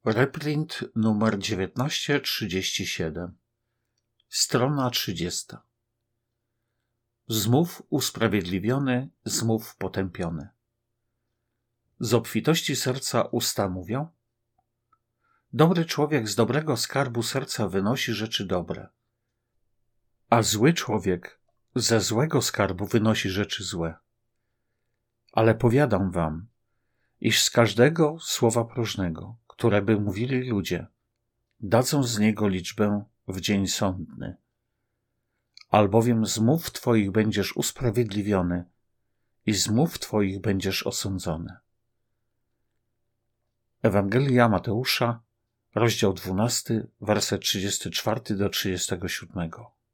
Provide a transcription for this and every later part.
Reprint numer 1937, strona 30. Zmów usprawiedliwiony, zmów potępiony. Z obfitości serca usta mówią? Dobry człowiek z dobrego skarbu serca wynosi rzeczy dobre, a zły człowiek ze złego skarbu wynosi rzeczy złe. Ale powiadam wam, iż z każdego słowa próżnego, które by mówili ludzie, dadzą z niego liczbę w dzień sądny. Albowiem z mów twoich będziesz usprawiedliwiony i z mów twoich będziesz osądzony. Ewangelia Mateusza, rozdział 12, werset 34 do 37.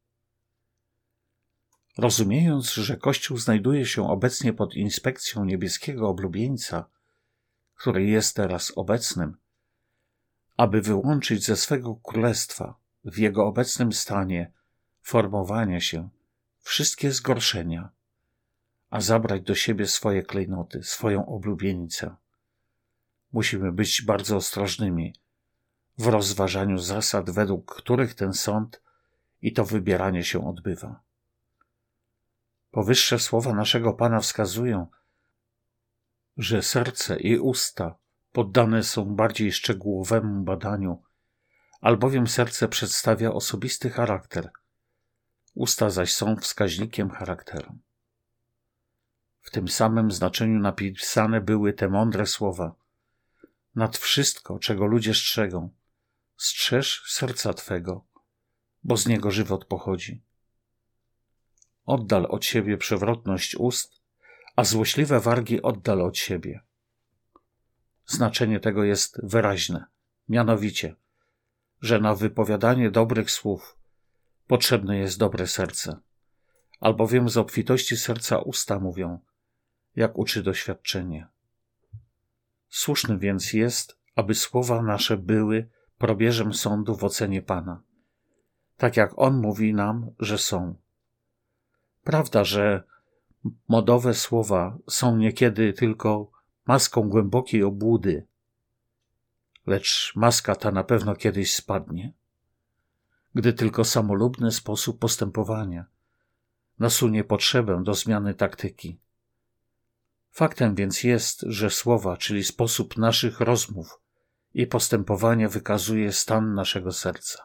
Rozumiejąc, że Kościół znajduje się obecnie pod inspekcją niebieskiego oblubieńca, który jest teraz obecnym, aby wyłączyć ze swego królestwa w jego obecnym stanie formowania się wszystkie zgorszenia, a zabrać do siebie swoje klejnoty, swoją oblubienicę. Musimy być bardzo ostrożnymi w rozważaniu zasad, według których ten sąd i to wybieranie się odbywa. Powyższe słowa naszego Pana wskazują, że serce i usta poddane są bardziej szczegółowemu badaniu, albowiem serce przedstawia osobisty charakter, usta zaś są wskaźnikiem charakteru. W tym samym znaczeniu napisane były te mądre słowa: nad wszystko, czego ludzie strzegą, strzeż serca Twego, bo z niego żywot pochodzi. Oddal od siebie przewrotność ust, a złośliwe wargi oddal od siebie. Znaczenie tego jest wyraźne, mianowicie, że na wypowiadanie dobrych słów potrzebne jest dobre serce, albowiem z obfitości serca usta mówią, jak uczy doświadczenie. Słuszny więc jest, aby słowa nasze były probierzem sądu w ocenie Pana, tak jak On mówi nam, że są. Prawda, że modowe słowa są niekiedy tylko maską głębokiej obłudy, lecz maska ta na pewno kiedyś spadnie, gdy tylko samolubny sposób postępowania nasunie potrzebę do zmiany taktyki. Faktem więc jest, że słowa, czyli sposób naszych rozmów i postępowania wykazuje stan naszego serca.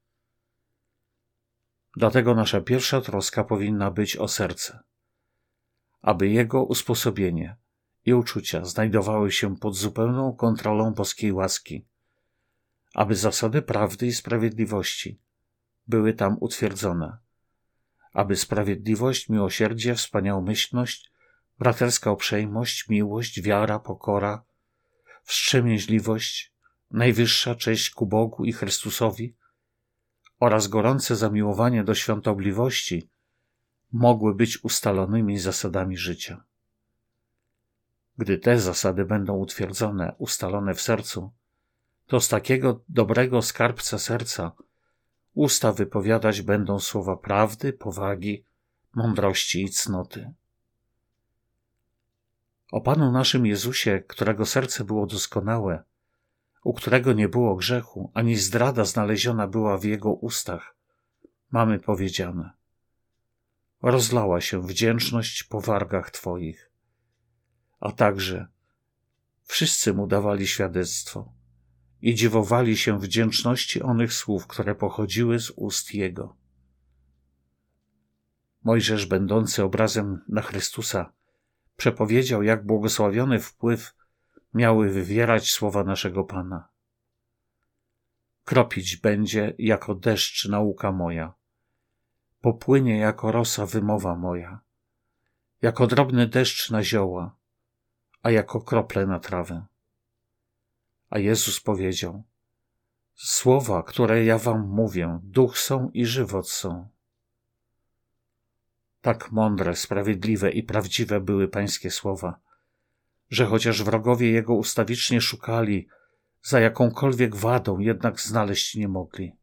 Dlatego nasza pierwsza troska powinna być o serce, aby jego usposobienie i uczucia znajdowały się pod zupełną kontrolą boskiej łaski, aby zasady prawdy i sprawiedliwości były tam utwierdzone, aby sprawiedliwość, miłosierdzie, wspaniałomyślność, braterska uprzejmość, miłość, wiara, pokora, wstrzemięźliwość, najwyższa cześć ku Bogu i Chrystusowi oraz gorące zamiłowanie do świątobliwości mogły być ustalonymi zasadami życia. Gdy te zasady będą utwierdzone, ustalone w sercu, to z takiego dobrego skarbca serca usta wypowiadać będą słowa prawdy, powagi, mądrości i cnoty. O Panu naszym Jezusie, którego serce było doskonałe, u którego nie było grzechu, ani zdrada znaleziona była w Jego ustach, mamy powiedziane: rozlała się wdzięczność po wargach Twoich. A także wszyscy Mu dawali świadectwo i dziwowali się wdzięczności onych słów, które pochodziły z ust Jego. Mojżesz, będący obrazem na Chrystusa, przepowiedział, jak błogosławiony wpływ miały wywierać słowa naszego Pana. Kropić będzie jako deszcz nauka moja, popłynie jako rosa wymowa moja, jako drobny deszcz na zioła, a jako krople na trawę. A Jezus powiedział: słowa, które ja wam mówię, duch są i żywot są. Tak mądre, sprawiedliwe i prawdziwe były Pańskie słowa, że chociaż wrogowie Jego ustawicznie szukali, za jakąkolwiek wadą jednak znaleźć nie mogli.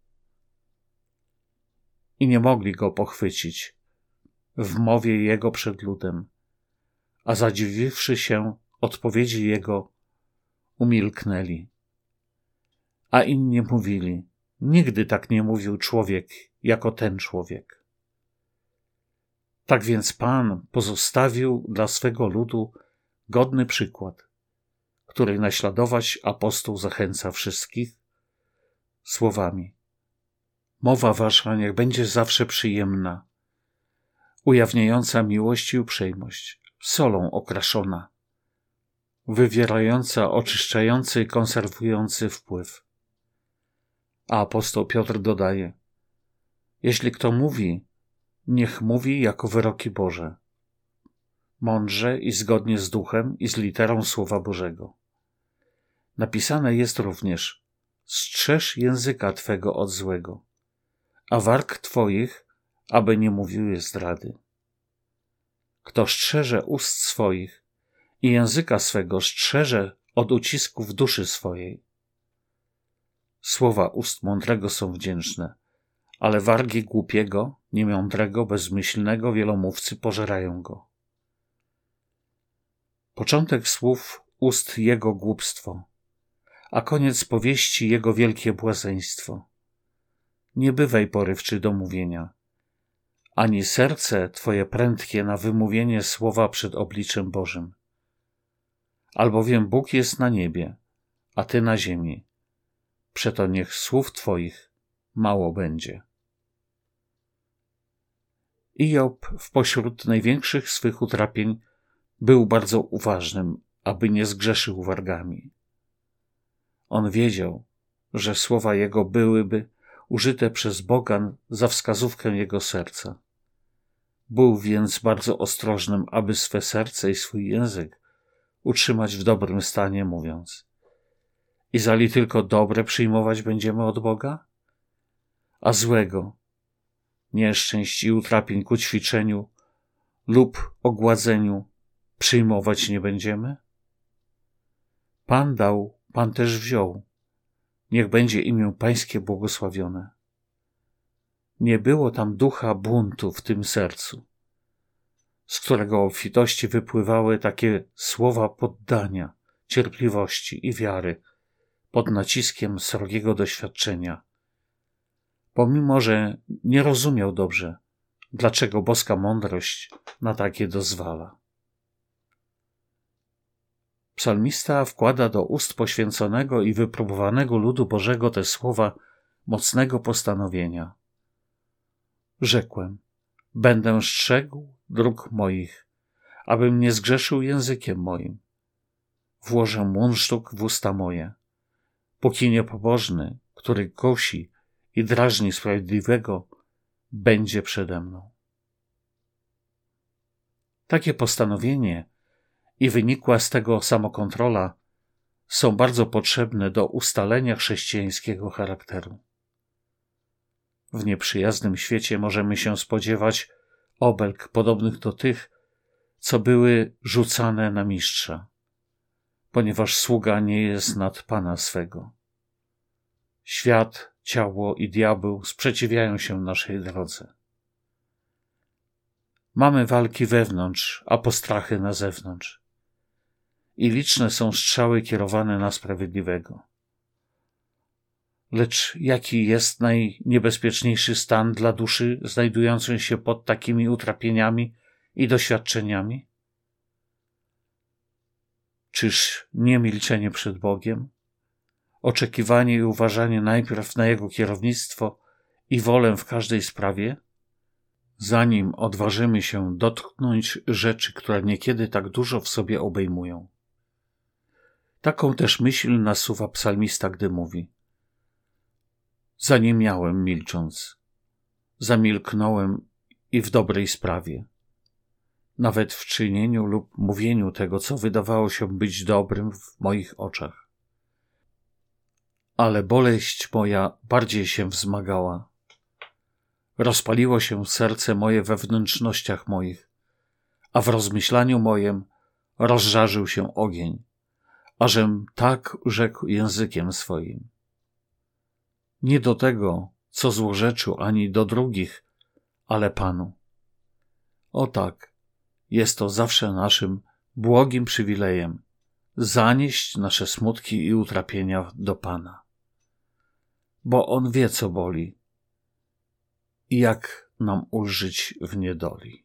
I nie mogli Go pochwycić w mowie Jego przed ludem, a zadziwiwszy się odpowiedzi Jego, umilknęli. A inni mówili: nigdy tak nie mówił człowiek, jako ten człowiek. Tak więc Pan pozostawił dla swego ludu godny przykład, który naśladować apostoł zachęca wszystkich słowami: mowa wasza niech będzie zawsze przyjemna, ujawniająca miłość i uprzejmość, solą okraszona, wywierająca oczyszczający i konserwujący wpływ. A apostoł Piotr dodaje: jeśli kto mówi, niech mówi jako wyroki Boże, mądrze i zgodnie z duchem i z literą Słowa Bożego. Napisane jest również: strzeż języka twego od złego, a warg twoich, aby nie mówiły zdrady. Kto strzeże ust swoich i języka swego strzeże od ucisków duszy swojej. Słowa ust mądrego są wdzięczne, ale wargi głupiego, niemądrego, bezmyślnego wielomówcy pożerają go. Początek słów ust jego głupstwo, a koniec powieści jego wielkie błazeństwo. Nie bywaj porywczy do mówienia, ani serce twoje prędkie na wymówienie słowa przed obliczem Bożym. Albowiem Bóg jest na niebie, a ty na ziemi. Przeto niech słów twoich mało będzie. Iob wpośród największych swych utrapień był bardzo uważnym, aby nie zgrzeszył wargami. On wiedział, że słowa jego byłyby użyte przez Boga za wskazówkę jego serca. Był więc bardzo ostrożnym, aby swe serce i swój język utrzymać w dobrym stanie, mówiąc: i zali tylko dobre przyjmować będziemy od Boga? A złego, nieszczęść i utrapień ku ćwiczeniu lub ogładzeniu przyjmować nie będziemy? Pan dał, Pan też wziął. Niech będzie imię Pańskie błogosławione. Nie było tam ducha buntu w tym sercu, z którego obfitości wypływały takie słowa poddania, cierpliwości i wiary pod naciskiem srogiego doświadczenia, pomimo że nie rozumiał dobrze, dlaczego boska mądrość na takie dozwala. Psalmista wkłada do ust poświęconego i wypróbowanego ludu Bożego te słowa mocnego postanowienia. Rzekłem: będę strzegł dróg moich, abym nie zgrzeszył językiem moim. Włożę mundsztuk w usta moje, póki niepobożny, który kusi i drażni sprawiedliwego, będzie przede mną. Takie postanowienie i wynikła z tego samokontrola są bardzo potrzebne do ustalenia chrześcijańskiego charakteru. W nieprzyjaznym świecie możemy się spodziewać obelg podobnych do tych, co były rzucane na mistrza, ponieważ sługa nie jest nad Pana swego. Świat, ciało i diabeł sprzeciwiają się naszej drodze. Mamy walki wewnątrz, a postrachy na zewnątrz. I liczne są strzały kierowane na sprawiedliwego. Lecz jaki jest najniebezpieczniejszy stan dla duszy znajdującej się pod takimi utrapieniami i doświadczeniami? Czyż nie milczenie przed Bogiem? Oczekiwanie i uważanie najpierw na Jego kierownictwo i wolę w każdej sprawie? Zanim odważymy się dotknąć rzeczy, które niekiedy tak dużo w sobie obejmują. Taką też myśl nasuwa psalmista, gdy mówi: zaniemiałem milcząc, zamilknąłem i w dobrej sprawie, nawet w czynieniu lub mówieniu tego, co wydawało się być dobrym w moich oczach. Ale boleść moja bardziej się wzmagała. Rozpaliło się serce moje we wnętrznościach moich, a w rozmyślaniu mojem rozżarzył się ogień, ażem tak rzekł językiem swoim. Nie do tego, co złorzeczył, ani do drugich, ale Panu. O tak, jest to zawsze naszym błogim przywilejem zanieść nasze smutki i utrapienia do Pana. bo On wie, co boli i jak nam ulżyć w niedoli.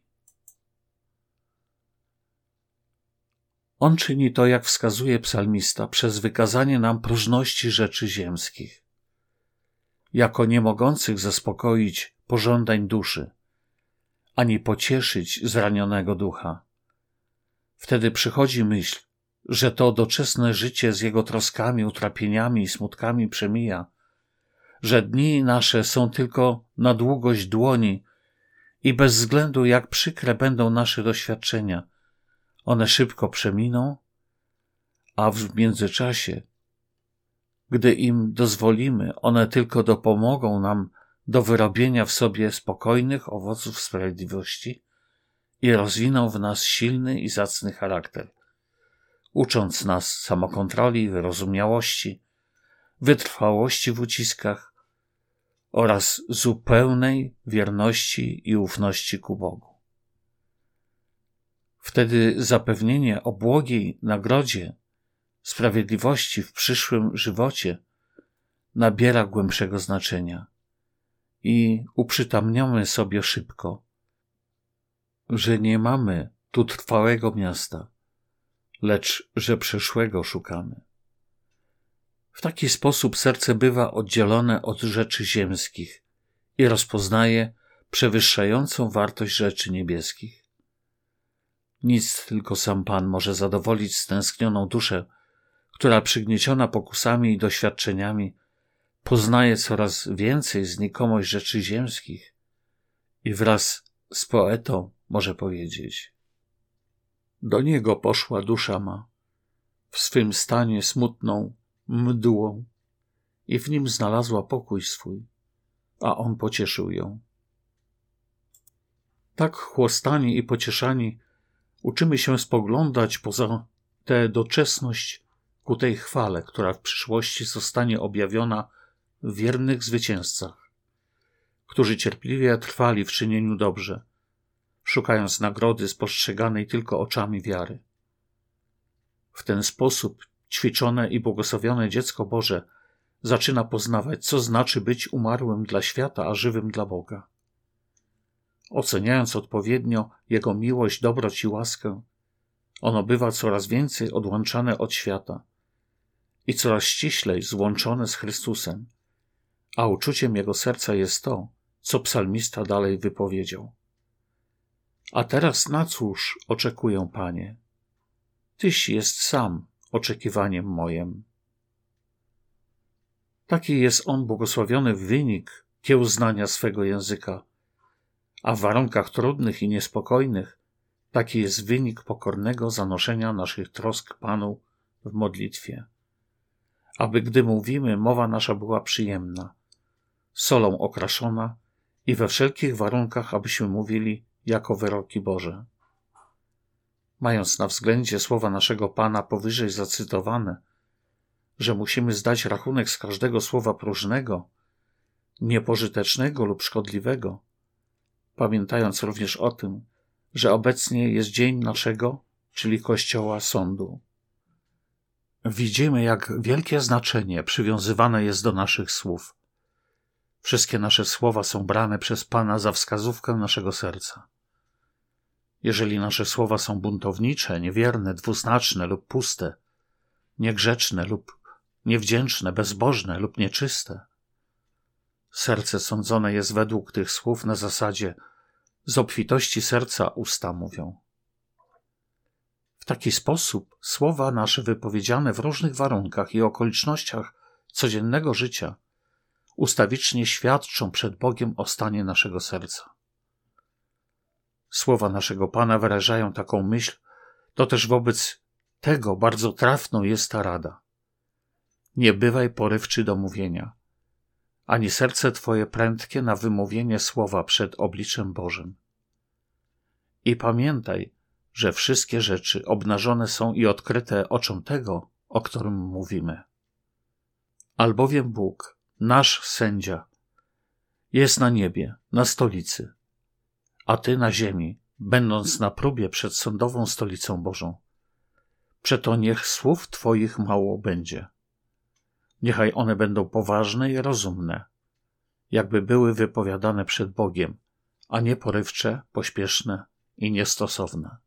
On czyni to, jak wskazuje psalmista, przez wykazanie nam próżności rzeczy ziemskich, jako nie mogących zaspokoić pożądań duszy, ani pocieszyć zranionego ducha. Wtedy przychodzi myśl, że to doczesne życie z jego troskami, utrapieniami i smutkami przemija, że dni nasze są tylko na długość dłoni i bez względu jak przykre będą nasze doświadczenia, one szybko przeminą, a w międzyczasie, gdy im dozwolimy, one tylko dopomogą nam do wyrobienia w sobie spokojnych owoców sprawiedliwości i rozwiną w nas silny i zacny charakter, ucząc nas samokontroli, wyrozumiałości, wytrwałości w uciskach oraz zupełnej wierności i ufności ku Bogu. Wtedy zapewnienie o błogiej nagrodzie sprawiedliwości w przyszłym żywocie nabiera głębszego znaczenia i uprzytamniamy sobie szybko, że nie mamy tu trwałego miasta, lecz że przyszłego szukamy. W taki sposób serce bywa oddzielone od rzeczy ziemskich i rozpoznaje przewyższającą wartość rzeczy niebieskich. Nic, tylko sam Pan może zadowolić stęsknioną duszę, która przygnieciona pokusami i doświadczeniami poznaje coraz więcej znikomość rzeczy ziemskich i wraz z poetą może powiedzieć: do Niego poszła dusza ma, w swym stanie smutną mdłą i w nim znalazła pokój swój, a On pocieszył ją. Tak chłostani i pocieszani uczymy się spoglądać poza tę doczesność ku tej chwale, która w przyszłości zostanie objawiona w wiernych zwycięzcach, którzy cierpliwie trwali w czynieniu dobrze, szukając nagrody spostrzeganej tylko oczami wiary. W ten sposób ćwiczone i błogosławione dziecko Boże zaczyna poznawać, co znaczy być umarłym dla świata, a żywym dla Boga. Oceniając odpowiednio Jego miłość, dobroć i łaskę, ono bywa coraz więcej odłączane od świata i coraz ściślej złączone z Chrystusem, a uczuciem Jego serca jest to, co psalmista dalej wypowiedział. A teraz na cóż oczekuję, Panie? Tyś jest sam oczekiwaniem mojem. Taki jest on błogosławiony wynik kiełznania swego języka, a w warunkach trudnych i niespokojnych taki jest wynik pokornego zanoszenia naszych trosk Panu w modlitwie. Aby gdy mówimy, mowa nasza była przyjemna, solą okraszona i we wszelkich warunkach, abyśmy mówili jako wyroki Boże. Mając na względzie słowa naszego Pana powyżej zacytowane, że musimy zdać rachunek z każdego słowa próżnego, niepożytecznego lub szkodliwego, pamiętając również o tym, że obecnie jest dzień naszego, czyli Kościoła, sądu. Widzimy, jak wielkie znaczenie przywiązywane jest do naszych słów. Wszystkie nasze słowa są brane przez Pana za wskazówkę naszego serca. Jeżeli nasze słowa są buntownicze, niewierne, dwuznaczne lub puste, niegrzeczne lub niewdzięczne, bezbożne lub nieczyste, serce sądzone jest według tych słów na zasadzie z obfitości serca usta mówią. W taki sposób słowa nasze wypowiedziane w różnych warunkach i okolicznościach codziennego życia ustawicznie świadczą przed Bogiem o stanie naszego serca. Słowa naszego Pana wyrażają taką myśl, to też wobec tego bardzo trafną jest ta rada. Nie bywaj porywczy do mówienia, ani serce Twoje prędkie na wymówienie słowa przed obliczem Bożym. I pamiętaj, że wszystkie rzeczy obnażone są i odkryte oczom tego, o którym mówimy. Albowiem Bóg, nasz sędzia, jest na niebie, na stolicy, a Ty na ziemi, będąc na próbie przed sądową stolicą Bożą. Przeto niech słów Twoich mało będzie. Niechaj one będą poważne i rozumne, jakby były wypowiadane przed Bogiem, a nie porywcze, pośpieszne i niestosowne.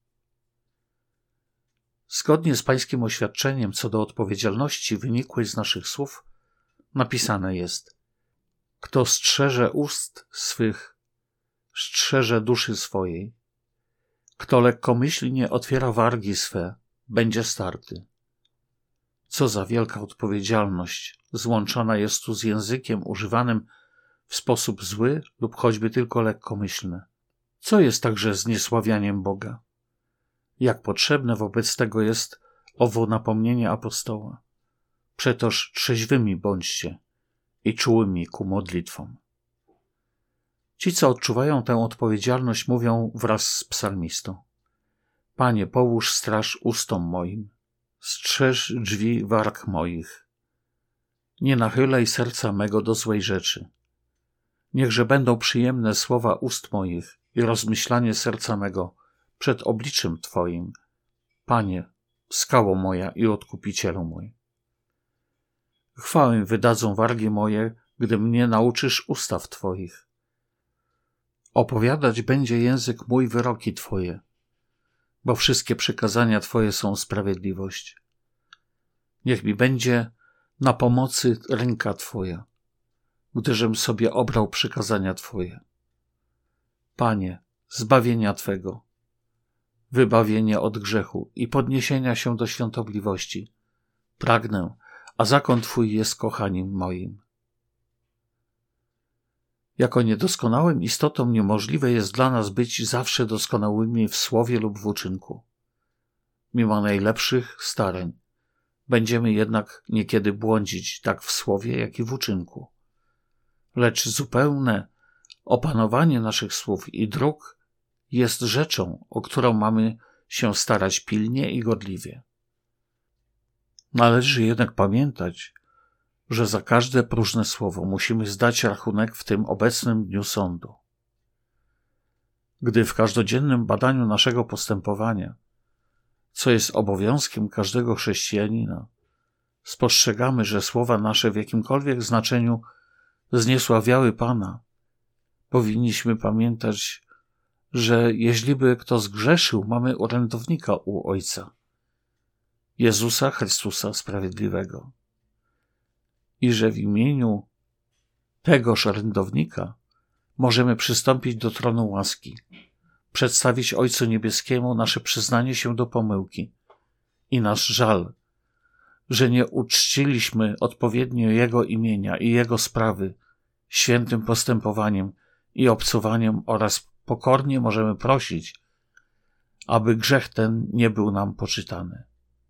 Zgodnie z Pańskim oświadczeniem co do odpowiedzialności wynikłej z naszych słów, napisane jest: kto strzeże ust swych, strzeże duszy swojej. Kto lekkomyślnie otwiera wargi swe, będzie starty. Co za wielka odpowiedzialność złączona jest tu z językiem używanym w sposób zły lub choćby tylko lekkomyślny. Co jest także zniesławianiem Boga? Jak potrzebne wobec tego jest owo napomnienie apostoła. Przetoż trzeźwymi bądźcie i czułymi ku modlitwom. Ci, co odczuwają tę odpowiedzialność, mówią wraz z psalmistą: Panie, połóż straż ustom moim, strzeż drzwi warg moich. Nie nachylaj serca mego do złej rzeczy. Niechże będą przyjemne słowa ust moich i rozmyślanie serca mego przed obliczem Twoim, Panie, skało moja i odkupicielu mój. Chwałę wydadzą wargi moje, gdy mnie nauczysz ustaw Twoich. Opowiadać będzie język mój wyroki Twoje, bo wszystkie przykazania Twoje są sprawiedliwość. Niech mi będzie na pomocy ręka Twoja, gdyżem sobie obrał przykazania Twoje. Panie, zbawienia Twego, wybawienie od grzechu i podniesienia się do świątobliwości. Pragnę, a zakon Twój jest kochaniem moim. Jako niedoskonałym istotom niemożliwe jest dla nas być zawsze doskonałymi w słowie lub w uczynku. Mimo najlepszych starań, będziemy jednak niekiedy błądzić tak w słowie, jak i w uczynku. Lecz zupełne opanowanie naszych słów i dróg jest rzeczą, o którą mamy się starać pilnie i gorliwie. Należy jednak pamiętać, że za każde próżne słowo musimy zdać rachunek w tym obecnym dniu sądu. Gdy w każdodziennym badaniu naszego postępowania, co jest obowiązkiem każdego chrześcijanina, spostrzegamy, że słowa nasze w jakimkolwiek znaczeniu zniesławiały Pana, powinniśmy pamiętać, że jeśliby kto zgrzeszył, mamy orędownika u Ojca, Jezusa Chrystusa Sprawiedliwego. I że w imieniu tegoż orędownika możemy przystąpić do tronu łaski, przedstawić Ojcu Niebieskiemu nasze przyznanie się do pomyłki i nasz żal, że nie uczciliśmy odpowiednio Jego imienia i Jego sprawy świętym postępowaniem i obcowaniem oraz pokornie możemy prosić, aby grzech ten nie był nam poczytany.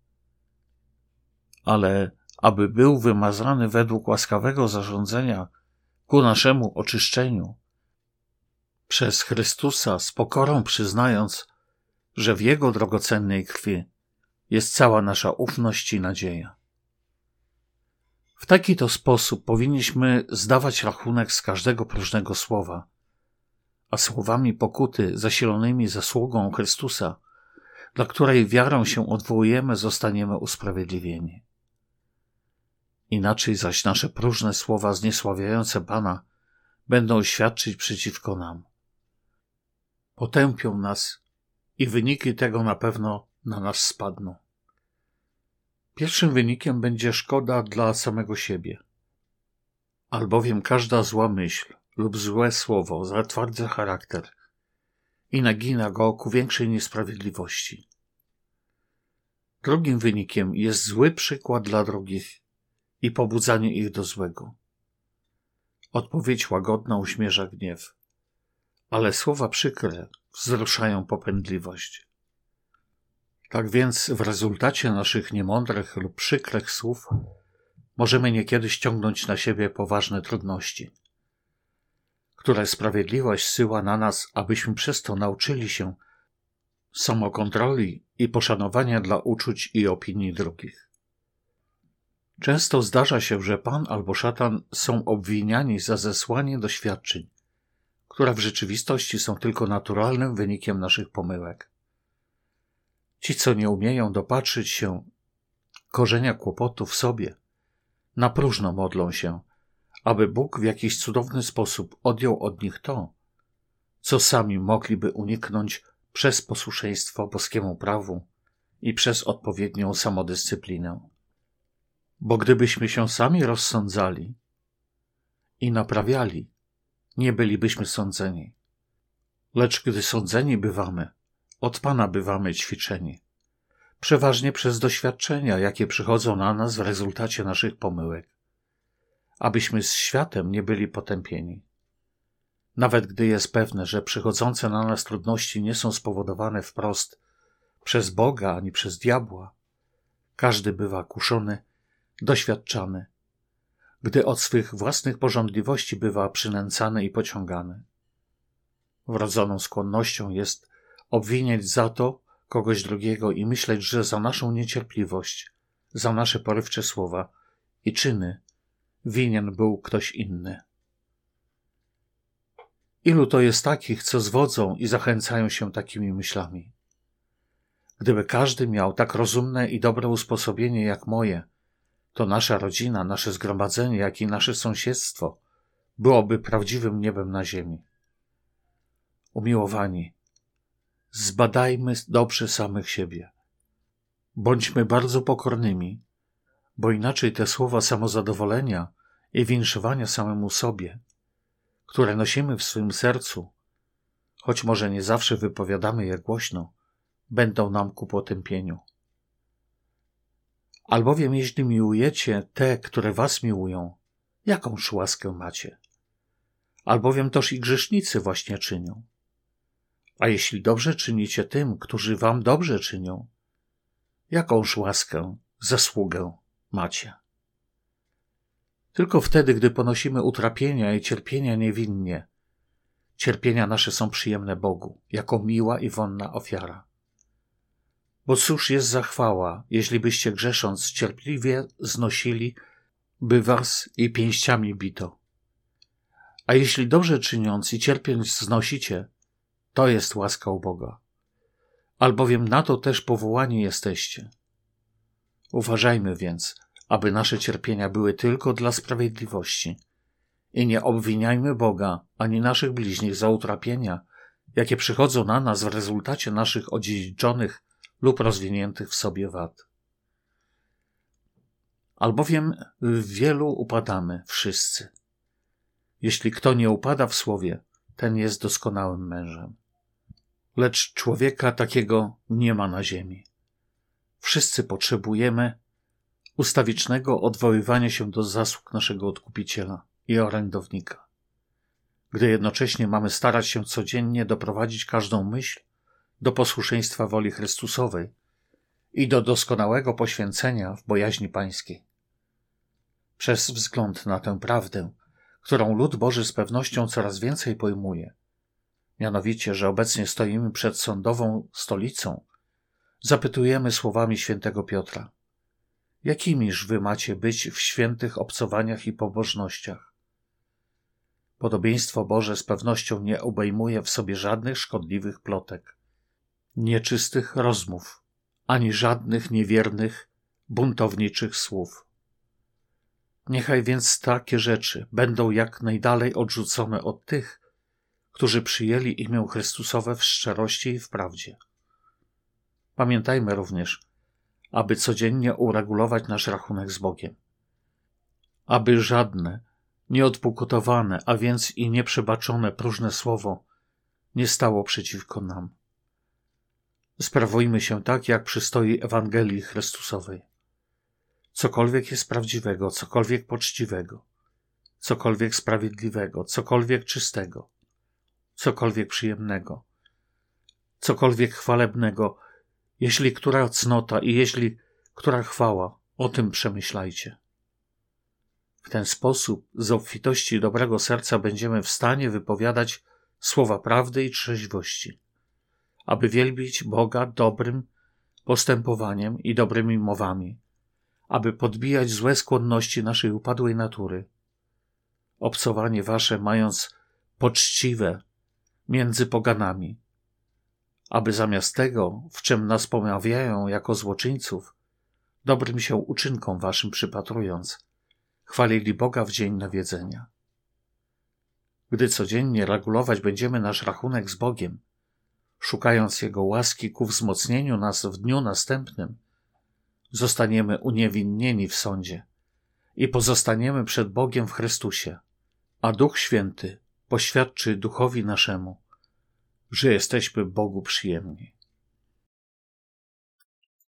Ale aby był wymazany według łaskawego zarządzenia ku naszemu oczyszczeniu, przez Chrystusa z pokorą przyznając, że w Jego drogocennej krwi jest cała nasza ufność i nadzieja. W taki to sposób powinniśmy zdawać rachunek z każdego próżnego słowa, a słowami pokuty zasilonymi zasługą Chrystusa, dla której wiarą się odwołujemy, zostaniemy usprawiedliwieni. Inaczej zaś nasze próżne słowa zniesławiające Pana będą świadczyć przeciwko nam. Potępią nas i wyniki tego na pewno na nas spadną. Pierwszym wynikiem będzie szkoda dla samego siebie, albowiem każda zła myśl lub złe słowo zatwardza charakter i nagina go ku większej niesprawiedliwości. Drugim wynikiem jest zły przykład dla drugich i pobudzanie ich do złego. Odpowiedź łagodna uśmierza gniew, ale słowa przykre wzruszają popędliwość. Tak więc w rezultacie naszych niemądrych lub przykrych słów możemy niekiedy ściągnąć na siebie poważne trudności, które sprawiedliwość zsyła na nas, abyśmy przez to nauczyli się samokontroli i poszanowania dla uczuć i opinii drugich. Często zdarza się, że Pan albo szatan są obwiniani za zesłanie doświadczeń, które w rzeczywistości są tylko naturalnym wynikiem naszych pomyłek. Ci, co nie umieją dopatrzyć się korzenia kłopotu w sobie, na próżno modlą się, aby Bóg w jakiś cudowny sposób odjął od nich to, co sami mogliby uniknąć przez posłuszeństwo boskiemu prawu i przez odpowiednią samodyscyplinę. Bo gdybyśmy się sami rozsądzali i naprawiali, nie bylibyśmy sądzeni. Lecz gdy sądzeni bywamy, od Pana bywamy ćwiczeni. Przeważnie przez doświadczenia, jakie przychodzą na nas w rezultacie naszych pomyłek, abyśmy z światem nie byli potępieni. Nawet gdy jest pewne, że przychodzące na nas trudności nie są spowodowane wprost przez Boga ani przez diabła, każdy bywa kuszony, doświadczany, gdy od swych własnych pożądliwości bywa przynęcany i pociągany. Wrodzoną skłonnością jest obwiniać za to kogoś drugiego i myśleć, że za naszą niecierpliwość, za nasze porywcze słowa i czyny winien był ktoś inny. Ilu to jest takich, co zwodzą i zachęcają się takimi myślami? Gdyby każdy miał tak rozumne i dobre usposobienie jak moje, to nasza rodzina, nasze zgromadzenie, jak i nasze sąsiedztwo byłoby prawdziwym niebem na ziemi. Umiłowani, zbadajmy dobrze samych siebie. Bądźmy bardzo pokornymi, bo inaczej te słowa samozadowolenia i winszowania samemu sobie, które nosimy w swym sercu, choć może nie zawsze wypowiadamy je głośno, będą nam ku potępieniu. Albowiem jeśli miłujecie te, które was miłują, jakąż łaskę macie? Albowiem toż i grzesznicy właśnie czynią. A jeśli dobrze czynicie tym, którzy wam dobrze czynią, jakąż łaskę, zasługę macie? Tylko wtedy, gdy ponosimy utrapienia i cierpienia niewinnie, cierpienia nasze są przyjemne Bogu, jako miła i wonna ofiara. Bo cóż jest za chwała, jeśli byście grzesząc cierpliwie znosili, by was i pięściami bito. A jeśli dobrze czyniąc i cierpiąc znosicie, to jest łaska u Boga. Albowiem na to też powołani jesteście. Uważajmy więc, aby nasze cierpienia były tylko dla sprawiedliwości i nie obwiniajmy Boga ani naszych bliźnich za utrapienia, jakie przychodzą na nas w rezultacie naszych odziedziczonych lub rozwiniętych w sobie wad. Albowiem w wielu upadamy wszyscy. Jeśli kto nie upada w słowie, ten jest doskonałym mężem. Lecz człowieka takiego nie ma na ziemi. Wszyscy potrzebujemy ustawicznego odwoływania się do zasług naszego Odkupiciela i orędownika, gdy jednocześnie mamy starać się codziennie doprowadzić każdą myśl do posłuszeństwa woli Chrystusowej i do doskonałego poświęcenia w bojaźni Pańskiej. Przez wzgląd na tę prawdę, którą lud Boży z pewnością coraz więcej pojmuje, mianowicie, że obecnie stoimy przed sądową stolicą, zapytujemy słowami świętego Piotra: jakimiż wy macie być w świętych obcowaniach i pobożnościach? Podobieństwo Boże z pewnością nie obejmuje w sobie żadnych szkodliwych plotek, nieczystych rozmów, ani żadnych niewiernych, buntowniczych słów. Niechaj więc takie rzeczy będą jak najdalej odrzucone od tych, którzy przyjęli imię Chrystusowe w szczerości i w prawdzie. Pamiętajmy również, aby codziennie uregulować nasz rachunek z Bogiem, aby żadne nieodpukutowane, a więc i nieprzebaczone próżne słowo nie stało przeciwko nam. Sprawujmy się tak, jak przystoi Ewangelii Chrystusowej. Cokolwiek jest prawdziwego, cokolwiek poczciwego, cokolwiek sprawiedliwego, cokolwiek czystego, cokolwiek przyjemnego, cokolwiek chwalebnego, jeśli która cnota i jeśli która chwała, o tym przemyślajcie. W ten sposób z obfitości dobrego serca będziemy w stanie wypowiadać słowa prawdy i trzeźwości, aby wielbić Boga dobrym postępowaniem i dobrymi mowami, aby podbijać złe skłonności naszej upadłej natury. Obcowanie wasze mając poczciwe między poganami, aby zamiast tego, w czym nas pomawiają jako złoczyńców, dobrym się uczynkom waszym przypatrując, chwalili Boga w dzień nawiedzenia. Gdy codziennie regulować będziemy nasz rachunek z Bogiem, szukając Jego łaski ku wzmocnieniu nas w dniu następnym, zostaniemy uniewinnieni w sądzie i pozostaniemy przed Bogiem w Chrystusie, a Duch Święty poświadczy duchowi naszemu, że jesteśmy Bogu przyjemni.